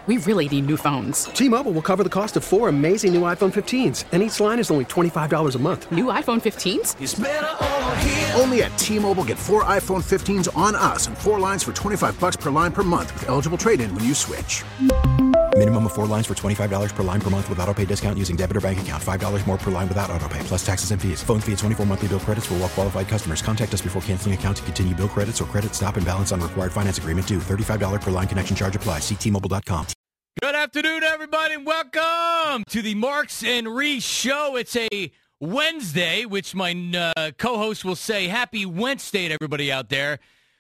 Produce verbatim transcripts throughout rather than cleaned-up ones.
we really need new phones. T-Mobile will cover the cost of four amazing new iPhone fifteens, and each line is only twenty-five dollars a month. New iPhone fifteens? It's better over here. Only at T-Mobile, get four iPhone fifteens on us and four lines for twenty-five dollars per line per month with eligible trade-in when you switch. Minimum of four lines for twenty-five dollars per line per month with autopay discount using debit or bank account. five dollars more per line without autopay, plus taxes and fees. Phone fee at twenty-four monthly bill credits for well-qualified customers. Contact us before canceling account to continue bill credits or credit stop and balance on required finance agreement due. thirty-five dollars per line connection charge applies. See T Mobile dot com. Good afternoon, everybody, and welcome to the Marks and Reese Show. It's a Wednesday, which my uh, co-host will say happy Wednesday to everybody out there.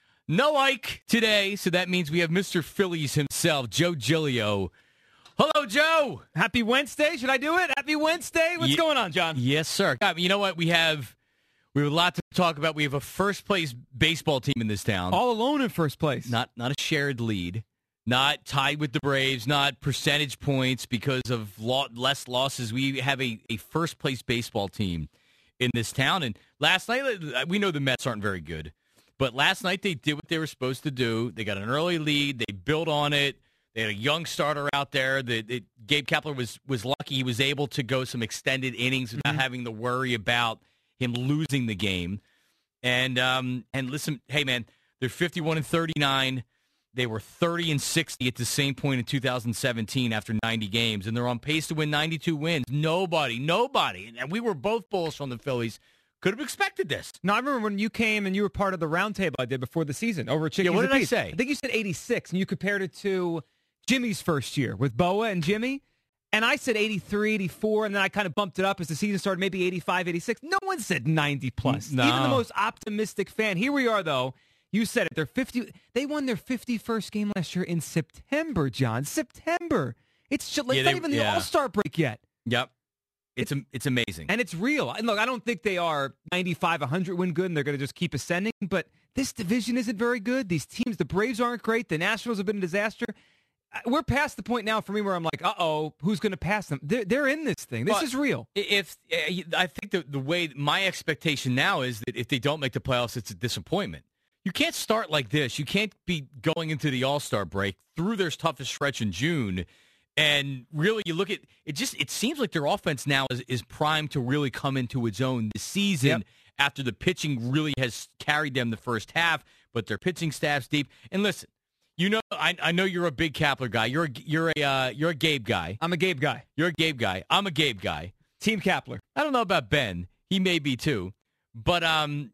No Ike today, so that means we have Mister Phillies himself, Joe Giglio. Hello, Joe. Happy Wednesday. Should I do it? Happy Wednesday. What's Ye- going on, John? Yes, sir. God, you know what? We have we have a lot to talk about. We have a first-place baseball team in this town. All alone in first place. Not not a shared lead. Not tied with the Braves. Not percentage points because of lo- less losses. We have a, a first-place baseball team in this town. And last night, we know the Mets aren't very good. But last night, they did what they were supposed to do. They got an early lead. They built on it. They had a young starter out there. The, it, Gabe Kapler was was lucky he was able to go some extended innings without mm-hmm. having to worry about him losing the game. And um, and listen, hey man, they're fifty-one and thirty-nine. They were thirty and sixty at the same point in two thousand seventeen after ninety games, and they're on pace to win ninety-two wins. Nobody, nobody, and we were both bulls from the Phillies. Could have expected this. No, I remember when you came and you were part of the roundtable I did before the season over at Chickies. Yeah, what did I Pete's. say? I think you said eighty-six, and you compared it to Jimmy's first year with Boa and Jimmy. And I said eighty-three, eighty-four, and then I kind of bumped it up as the season started, maybe eighty-five, eighty-six. No one said ninety plus. No. Even the most optimistic fan. Here we are, though. You said it. They're fifty. They won their fifty-first game last year in September, John. September. It's, just, it's yeah, not they, even the yeah. All-Star break yet. Yep. It's it's, it's amazing. And it's real. And look, I don't think they are ninety-five, one hundred win good, and they're going to just keep ascending. But this division isn't very good. These teams, the Braves aren't great. The Nationals have been a disaster. We're past the point now for me where I'm like, uh-oh, who's going to pass them? They're, they're in this thing. This well, is real. If I think the, the way my expectation now is that if they don't make the playoffs, it's a disappointment. You can't start like this. You can't be going into the All-Star break through their toughest stretch in June. And really, you look at it, just it seems like their offense now is, is primed to really come into its own this season yep. after the pitching really has carried them the first half, but their pitching staff's deep. And listen, you know, I, I know you're a big Kapler guy. You're a, you're a uh, you're a Gabe guy. I'm a Gabe guy. You're a Gabe guy. I'm a Gabe guy. Team Kapler. I don't know about Ben. He may be too, but um.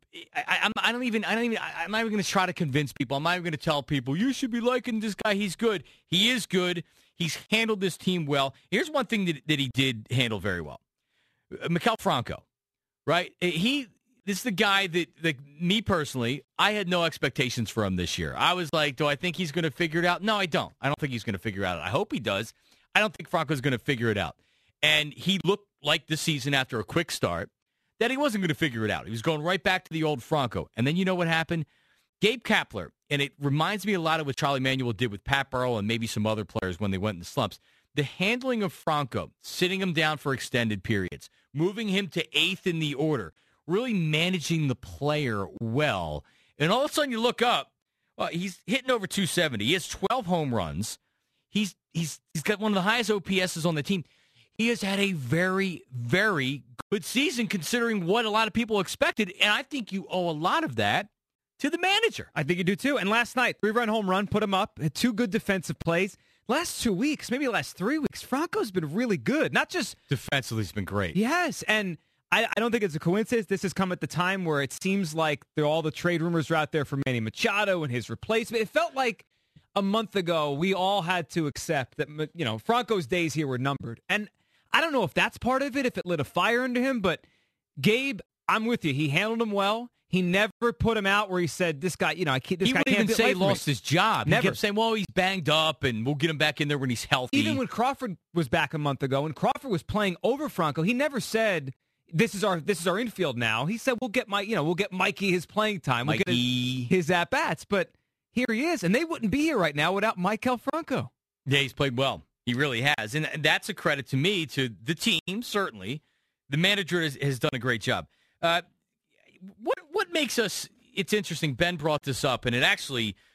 I, I'm, I don't even. I don't even. I'm not even going to try to convince people. I'm not even going to tell people you should be liking this guy. He's good. He is good. He's handled this team well. Here's one thing that, that he did handle very well: Maikel Franco, right? He. This is the guy that, like me personally, I had no expectations for him this year. I was like, do I think he's going to figure it out? No, I don't. I don't think he's going to figure it out. I hope he does. I don't think Franco's going to figure it out. And he looked like this season after a quick start that he wasn't going to figure it out. He was going right back to the old Franco. And then you know what happened? Gabe Kapler, and it reminds me a lot of what Charlie Manuel did with Pat Burrell and maybe some other players when they went in the slumps. The handling of Franco, sitting him down for extended periods, moving him to eighth in the order, really managing the player well. And all of a sudden you look up, well, he's hitting over two seventy. He has twelve home runs. He's he's he's got one of the highest O P S's on the team. He has had a very, very good season considering what a lot of people expected, and I think you owe a lot of that to the manager. I think you do too. And last night, three-run home run, put him up, had two good defensive plays. Last two weeks, maybe the last three weeks, Franco's been really good. Not just defensively, he's been great. Yes, and I, I don't think it's a coincidence. This has come at the time where it seems like all the trade rumors are out there for Manny Machado and his replacement. It felt like a month ago we all had to accept that, you know, Franco's days here were numbered. And I don't know if that's part of it, if it lit a fire under him, but Gabe, I'm with you. He handled him well. He never put him out where he said, this guy, you know, I can't, this he guy wouldn't can't even say he away from lost me. his job. Never. He kept saying, well, he's banged up, and we'll get him back in there when he's healthy. Even when Crawford was back a month ago, and Crawford was playing over Franco, he never said, this is our this is our infield now. He said, we'll get my, you know, we'll get Mikey his playing time. We'll Mikey. get his, his at-bats. But here he is, and they wouldn't be here right now without Maikel Franco. Yeah, he's played well. He really has. And that's a credit to me, to the team, certainly. The manager has, has done a great job. Uh, what what makes us, it's interesting, Ben brought this up, and it actually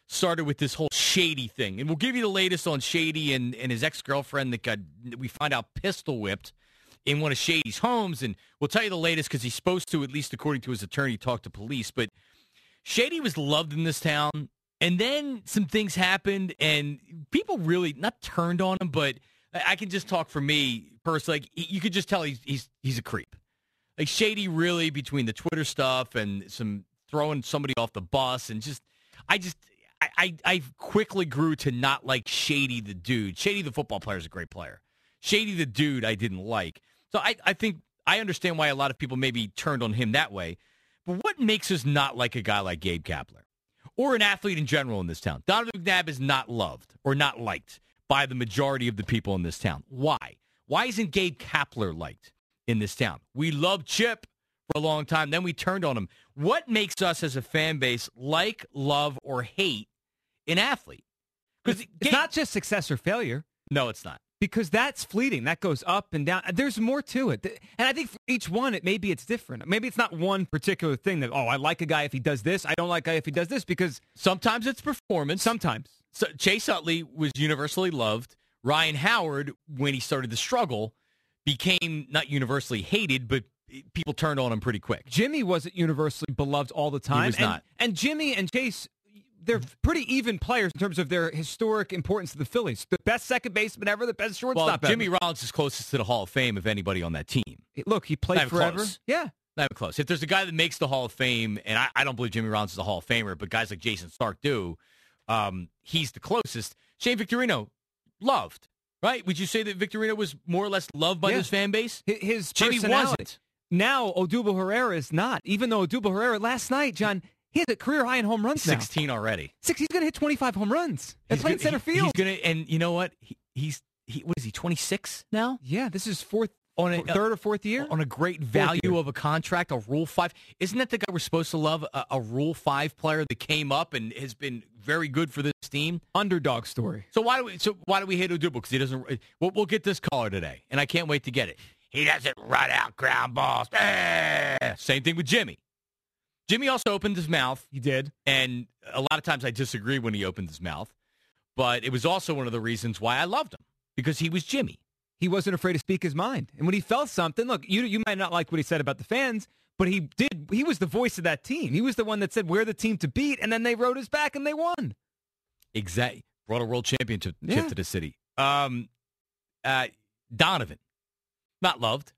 started with this whole Shady thing. And we'll give you the latest on Shady and, and his ex-girlfriend that got, we find out, pistol whipped in one of Shady's homes. And we'll tell you the latest because he's supposed to, at least according to his attorney, talk to police. But Shady was loved in this town. And then some things happened, and people really, not turned on him, but I can just talk for me personally. Like, you could just tell he's he's he's a creep. Like, Shady really, between the Twitter stuff and some throwing somebody off the bus, and just, I just, I, I, I quickly grew to not like Shady the dude. Shady the football player is a great player. Shady the dude I didn't like. So I, I think, I understand why a lot of people maybe turned on him that way. But what makes us not like a guy like Gabe Kapler? Or an athlete in general in this town? Donovan McNabb is not loved or not liked by the majority of the people in this town. Why? Why isn't Gabe Kapler liked in this town? We loved Chip for a long time. Then we turned on him. What makes us as a fan base like, love, or hate an athlete? Because it's Gabe, not just success or failure. No, it's not. Because that's fleeting. That goes up and down. There's more to it. And I think for each one, it maybe it's different. Maybe it's not one particular thing that, oh, I like a guy if he does this. I don't like a guy if he does this, because sometimes it's performance. Sometimes. So Chase Utley was universally loved. Ryan Howard, when he started to struggle, became not universally hated, but people turned on him pretty quick. Jimmy wasn't universally beloved all the time. He was and, not. And Jimmy and Chase, they're pretty even players in terms of their historic importance to the Phillies. The best second baseman ever, the best shortstop well, ever. Jimmy Rollins is closest to the Hall of Fame of anybody on that team. Look, he played not forever. Close. Yeah. Not even close. If there's a guy that makes the Hall of Fame, and I, I don't believe Jimmy Rollins is a Hall of Famer, but guys like Jason Stark do, um, he's the closest. Shane Victorino, loved, right? Would you say that Victorino was more or less loved by yeah. his fan base? His, his Jimmy wasn't. Now, Odubel Herrera is not. Even though Odubel Herrera, last night, John, he has a career high in home runs now. sixteen already. Six. He's going to hit twenty-five home runs. That's playing center he, field. He's going to, and you know what? He, he's he. What is he? twenty-six now? Yeah, this is fourth, on a third or fourth year on a great value of a contract, a Rule Five. Isn't that the guy we're supposed to love? A, a Rule Five player that came up and has been very good for this team. Underdog story. So why do we? So why do we hate Odubel? Because he doesn't. We'll, we'll get this caller today, and I can't wait to get it. He doesn't run out ground balls. Eh. Same thing with Jimmy. Jimmy also opened his mouth. He did. And a lot of times I disagree when he opened his mouth. But it was also one of the reasons why I loved him. Because he was Jimmy. He wasn't afraid to speak his mind. And when he felt something, look, you you might not like what he said about the fans, but he did. He was the voice of that team. He was the one that said, we're the team to beat, and then they rode his back and they won. Exactly. Brought a world championship yeah. to the city. Um, uh, Donovan. Not loved.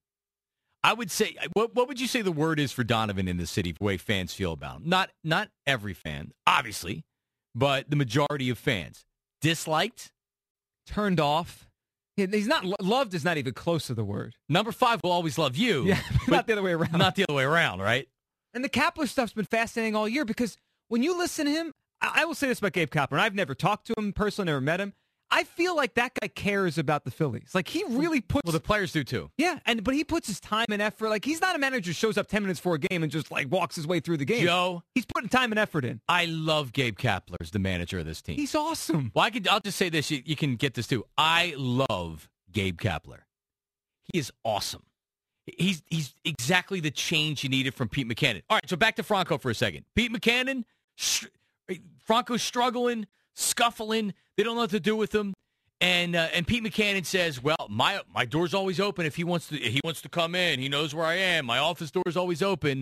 I would say, what what would you say the word is for Donovan in the city, the way fans feel about him? Not not every fan, obviously, but the majority of fans. Disliked? Turned off? He's not loved is not even close to the word. Number five will always love you. Yeah, not the other way around. Not the other way around, right? And the Kapler stuff's been fascinating all year because when you listen to him, I, I will say this about Gabe Kapler, and I've never talked to him personally, never met him. I feel like that guy cares about the Phillies. Like, he really puts... Well, the players do, too. Yeah, and but he puts his time and effort. Like, he's not a manager who shows up ten minutes for a game and just, like, walks his way through the game. Joe... He's putting time and effort in. I love Gabe Kapler as the manager of this team. He's awesome. Well, I could, I'll just say this. You, you can get this, too. I love Gabe Kapler. He is awesome. He's, he's exactly the change you needed from Pete Mackanin. All right, so back to Franco for a second. Pete Mackanin, sh- Franco's struggling, scuffling. They don't know what to do with him. And uh, and Pete Mackanin says, "Well, my my door's always open if he wants to. He wants to come in. He knows where I am. My office door is always open."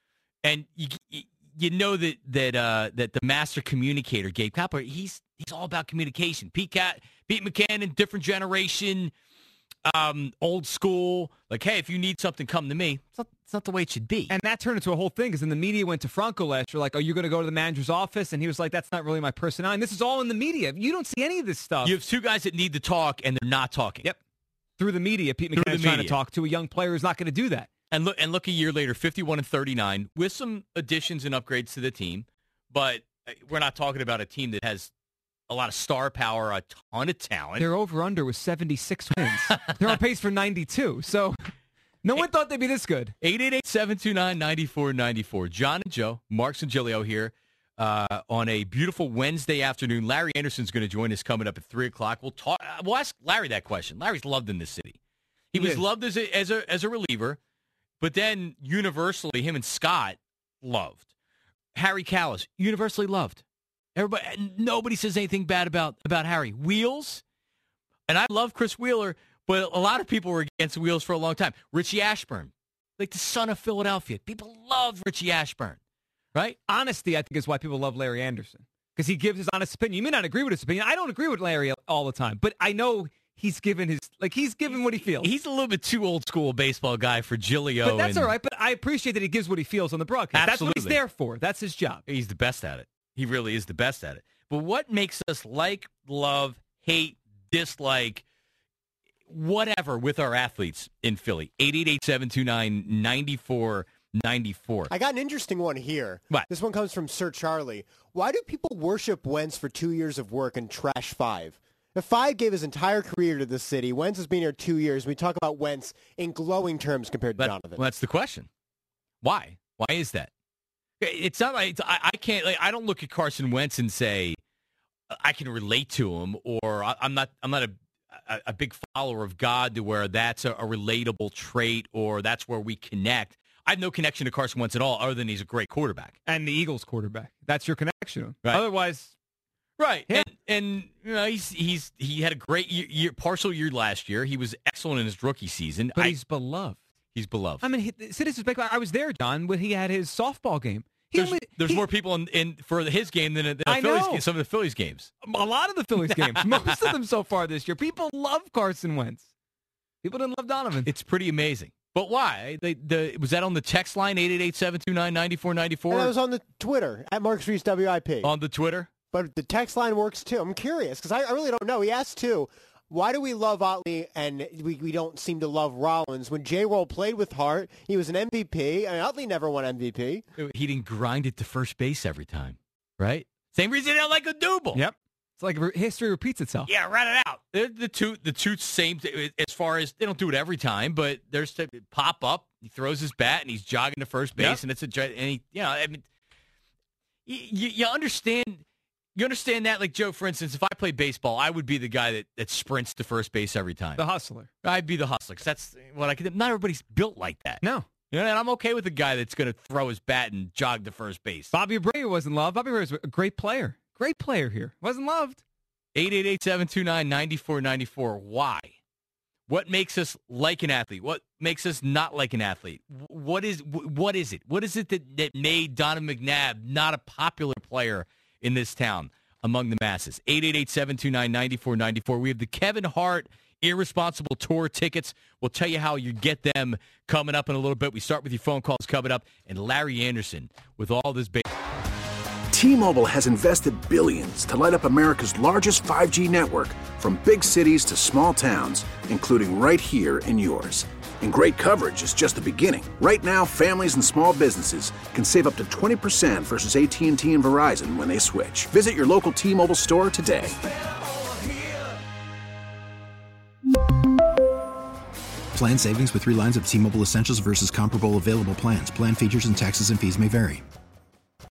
And you you know that that uh, that the master communicator, Gabe Kapler, he's he's all about communication. Pete Cat, Pete Mackanin, different generation, um, old school. Like, hey, if you need something, come to me. It's not, it's not the way it should be. And that turned into a whole thing because then the media went to Franco last year, like, are you going to go to the manager's office? And he was like, that's not really my personality. And this is all in the media. You don't see any of this stuff. You have two guys that need to talk, and they're not talking. Yep. Through the media, Pete Mackanin's trying to talk to a young player who's not going to do that. And look, and look a year later, fifty-one and thirty-nine, with some additions and upgrades to the team. But we're not talking about a team that has a lot of star power, a ton of talent. Their over-under was seventy-six wins. They're on pace for ninety-two. So no one thought they'd be this good. eight eight eight, seven two nine, nine four nine four. John and Joe, Mark Sangilio here uh, on a beautiful Wednesday afternoon. Larry Anderson's going to join us coming up at three o'clock. We'll talk. We'll ask Larry that question. Larry's loved in this city. He, he was is. loved as a, as a as a reliever, but then universally, him and Scott loved. Harry Kalas, universally loved. Everybody, nobody says anything bad about, about Harry. Wheels, and I love Chris Wheeler, but a lot of people were against Wheels for a long time. Richie Ashburn, like the son of Philadelphia. People love Richie Ashburn, right? Honesty, I think, is why people love Larry Anderson, because he gives his honest opinion. You may not agree with his opinion. I don't agree with Larry all the time, but I know he's given his, like, he's given what he feels. He's a little bit too old school baseball guy for Giglio. But that's and, all right, but I appreciate that he gives what he feels on the broadcast. Absolutely. That's what he's there for. That's his job. He's the best at it. He really is the best at it. But what makes us like, love, hate, dislike, whatever with our athletes in Philly? eight eight eight, seven two nine, nine four nine four. I got an interesting one here. What? This one comes from Sir Charlie. Why do people worship Wentz for two years of work and trash Five? If Five gave his entire career to the city, Wentz has been here two years. We talk about Wentz in glowing terms compared to That, Donovan. well, that's the question. Why? Why is that? It's not like I, I can't. Like, I don't look at Carson Wentz and say I can relate to him, or I, I'm not. I'm not a, a, a big follower of God to where that's a, a relatable trait, or that's where we connect. I have no connection to Carson Wentz at all, other than he's a great quarterback And the Eagles quarterback. That's your connection. Right. Otherwise, right? Yeah. And, and you know, he's he's he had a great year, year, partial year last year. He was excellent in his rookie season. but I, he's beloved. he's beloved. I mean, he, Citizens Bank, I was there, John, when he had his softball game. He there's only, there's he, more people in, in for his game than, than I a Phillies know. game, some of the Phillies games. A lot of the Phillies games. Most of them so far this year. People love Carson Wentz. People didn't love Donovan. It's pretty amazing. But why? They, the, was that on the text line, eight eight eight, seven two nine, nine four nine four? And that was on the Twitter, at Mark Streets W I P. On the Twitter? But the text line works, too. I'm curious, because I, I really don't know. He asked, too, why do we love Otley and we, we don't seem to love Rollins? When J-Roll played with heart, he was an M V P, and Otley never won M V P. He didn't grind it to first base every time, right? Same reason they don't like a double. Yep. It's like re- history repeats itself. Yeah, run it out. They're the two, the two same, as far as, they don't do it every time, but there's to pop up, he throws his bat, and he's jogging to first base, Yep. and it's a, and he, you know, I mean, you, you understand, you understand that, like, Joe, for instance, if I played baseball, I would be the guy that, that sprints to first base every time. The hustler. I'd be the hustler, because that's what I could, not everybody's built like that. No. You know, and I'm okay with the guy that's going to throw his bat and jog to first base. Bobby Abreu wasn't loved. Bobby Abreu was a great player. Great player here. Wasn't loved. eight eight eight, seven two nine, nine four nine four. Why? What makes us like an athlete? What makes us not like an athlete? What is what is it? What is it that, that made Donovan McNabb not a popular player in this town among the masses? eight eight eight, seven two nine, nine four nine four. We have the Kevin Hart Irresponsible Tour tickets. We'll tell you how you get them coming up in a little bit. We start with your phone calls coming up. And Larry Anderson with all this big. T-Mobile has invested billions to light up America's largest five G network, from big cities to small towns, including right here in yours. And great coverage is just the beginning. Right now, families and small businesses can save up to twenty percent versus A T and T and Verizon when they switch. Visit your local T-Mobile store today. Plan savings with three lines of T-Mobile Essentials versus comparable available plans. Plan features and taxes and fees may vary.